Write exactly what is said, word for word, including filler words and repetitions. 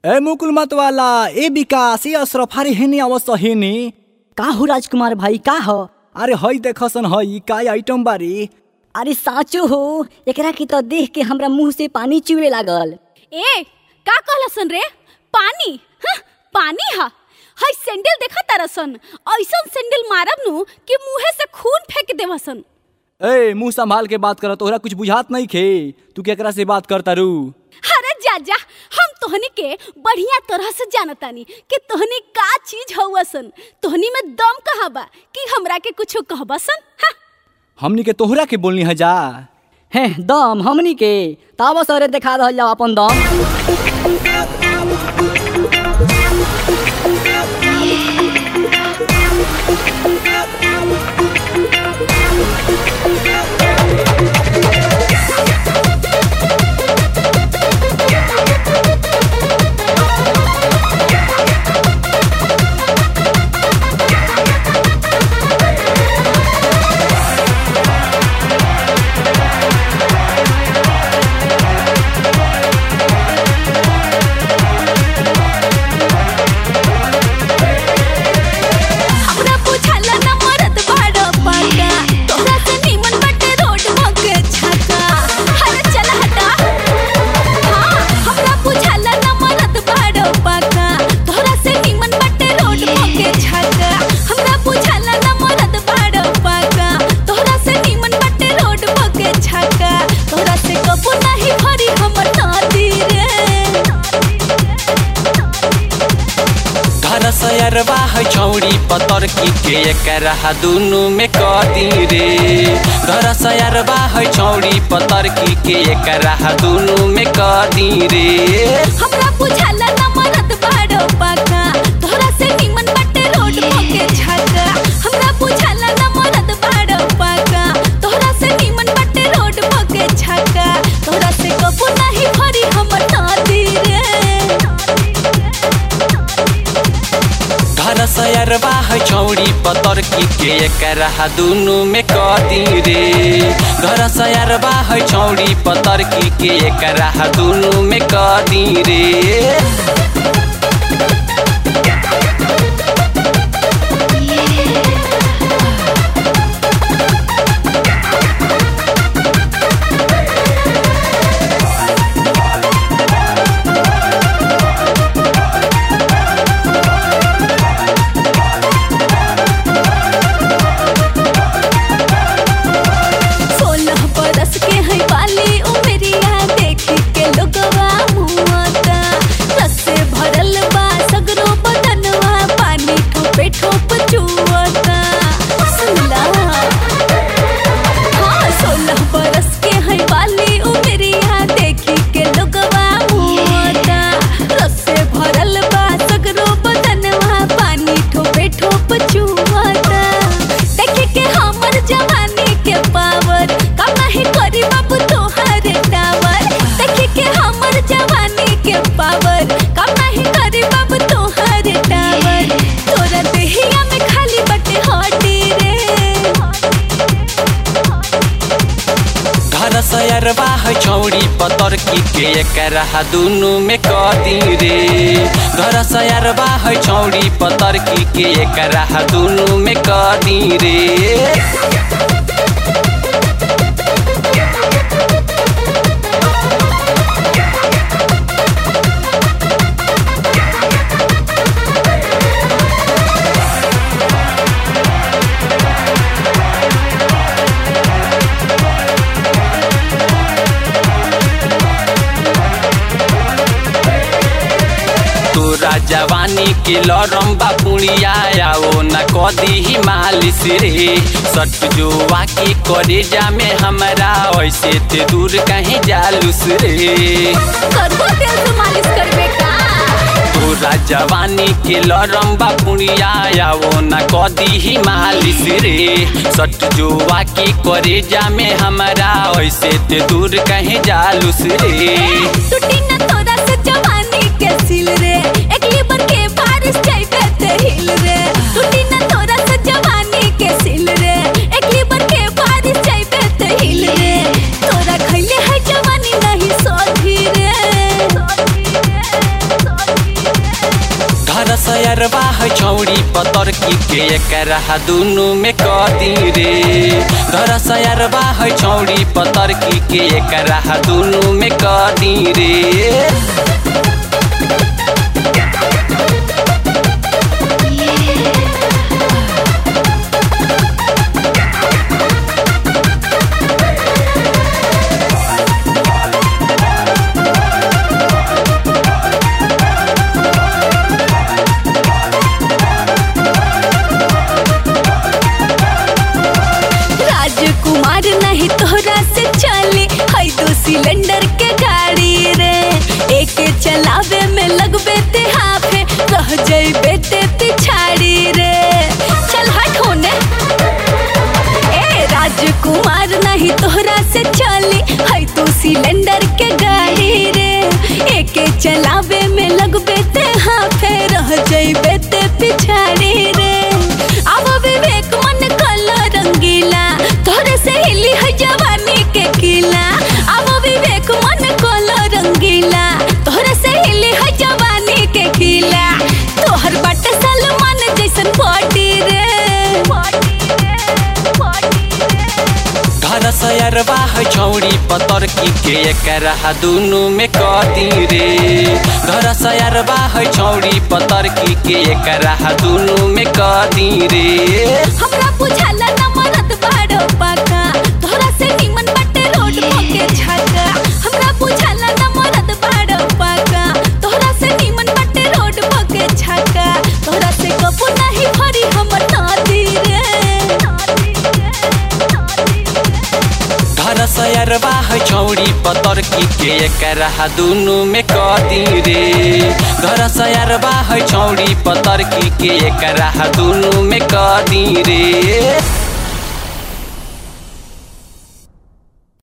ए मुकुल मत वाला ए विकास ए अशरफ अरे हेनी अवश्य हेनी का हो राजकुमार भाई का हो? अरे हई देखसन हई का आइटम बारी। अरे साचो हो एकरा की तो देख के हमरा मुंह से पानी चुए लागल। ए का कहलसन रे? पानी हाँ, पानी हा हई सैंडल देखा तरसन ऐसन सैंडल मारब नु कि मुंहे से खून फेंक देवसन। ए मुंह संभाल के बात कर, तोहरा कुछ बुझात नहीं खे, तू केकरा से बात करता रू? अरे जा जा हम तोहनी के बढ़िया तरह से जानतानी कि तोहनी का चीज हउसन, तोहनी में दम कहाँ बा कि हमरा के कुछ कहबसन। हाँ? हमनी के तोहरा के बोलनी है जा हैं दम हमनी के तावा सरे दिखा रहल जाओ अपन दम। सयरवा है छौड़ी पतर की के एकरा दुनु में कदी रे। घर सयरवा है छौड़ी पतर की के एकरा दुनु में कदी रे। हमरा बुझाला ना मरद बाड़ो पाका तोरा से निमन बटे रोड भके छाका। हमरा बुझाला ना मरद बाड़ो पाका तोरा से निमन बटे रोड भके छाका। तोरा से कबू नहीं भरी हमर नादी रे। घर सयरवा है छौड़ी पतर की के एकरा दुनु में कदी रे। घर सयरवा है छौड़ी पतर की के एकरा दुनु में कदी रे। सयरवा है छौड़ी पतर की के एकरा दुनु में कदी रे। घर सयरवा है छौड़ी पतर की के एकरा दुनु में कदी रे। जवानी के लरम बापुड़िया आओ न कदी ही मालिश रे। सट जोवा के करे जा में हमरा ऐसे ते दूर कहीं जालूस रे। करबो तेल से मालिश करबे का? तोरा जवानी के लरम बापुड़िया आओ न कदी ही मालिश रे। सट जोवा के करे जा में हमरा ऐसे ते दूर कहीं जालूस रे। टूटी न तोरा से जवानी के सिल रे। बारिश जाइबे ते हिल रे। टूटी न तोरा से जवानी के सिल रे। एक लीबर के बारिश जाइबे ते हिल रे। तोरा खइले है जवानी नहीं सोधी रे। सयरबा है छौड़ी पतर की के एकरा दुनु में कदी रे घर सयरबा है छौड़ी पतर की के एकरा दुनु में कदी रे कुमार नहीं तोहरा से चली है दो सिलेंडर के गाड़ी रे एक चलावे में लगबे ते हाफे रह जइबे ते पिछाड़ी रे चल हट होने ए राजकुमार नहीं तोहरा से चली है दो सिलेंडर के गाड़ी रे एक चलावे में लगबे ते हाफे रह जइबे ते पिछाड़ी रे अब विवेक मन कल रंगीला तोहरे से हिली है जवानी के किला अब विवेक मन कोल रंगीला तोहरे से हिली है जवानी के किला तोहर बाटे सलमान जैसन बॉडी रे घर सयरबा है छौड़ी पतर की के एकरा दुनु में कदी रे घर सयरबा है छौड़ी पतर की के एकरा दुनु में कदी रे हमरा बुझाला न मरद बाड़ो पाका तोहरा से निमन बाटे रोड पके छाका हमरा बुझाला न मरद बाड़ो पाका तोहरा से निमन बाटे रोड पके छाका तोहरा से कबू नहीं भरी हमर नादी रे घर सयरबा है छौड़ी पतर की के एकरा दुनु में कदी रे घर सयरबा है छौड़ी पतर की के एकरा दुनु में कदी रे।